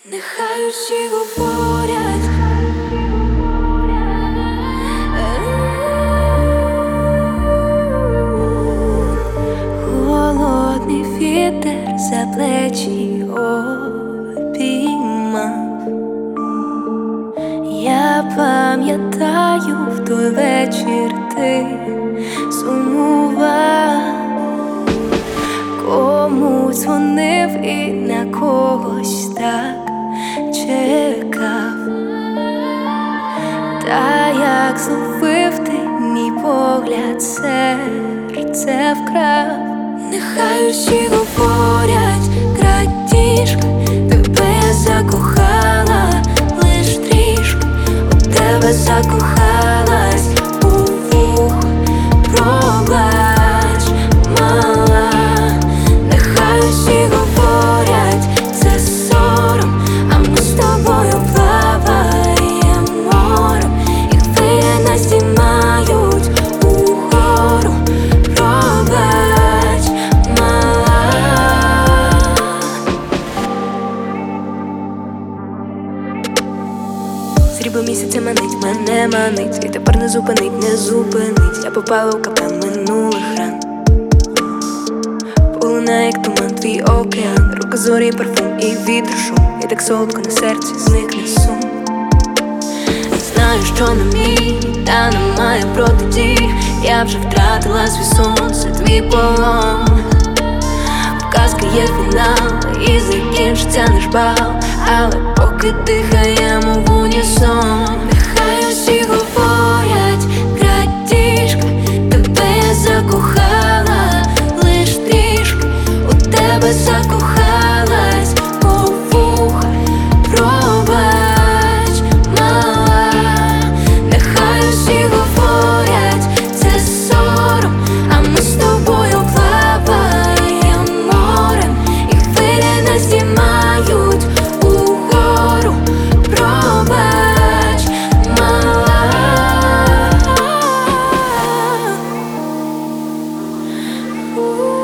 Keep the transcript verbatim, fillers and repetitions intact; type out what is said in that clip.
Нехай усі говорять, холодний вітер за плечі обіймав. Я пам'ятаю, в той вечір ти сумував, комусь дзвонив і на когось так чекав. Та як зловив ти мій погляд, серце вкрав. Нехай усі говорять, крадіжка, тебе закохала, лиш трішки у тебе закохалась, у вухо пробач, мала. Нехай усі говорять, це сором, а ми з тобою плаваємо морем, і хвилі нас знімають угору, пробач, мала. Срібло місяця манить, мене манить, і тепер не зупинить, не зупинить. Я попала в капкан минулих ран, полунає, як туман, твій океан, рука зорі, парфум і вітер шум, і так солодко на серці зникне сум. Знаю, що не мій, та немає протидії. Я вже втратила свій сон, це твій полон. В казки є фінал, і закінчиться наш бал, але поки дихаємо в унісон. Нехай усі говорять, крадіжка, тебе закохала, лиш трішки у тебе закохалась, у вухо пробач, мала. Нехай усі говорять, це сором, а ми з тобою плаваємо морем, і хвилі нас знімають угору, пробач, мала. Ooh.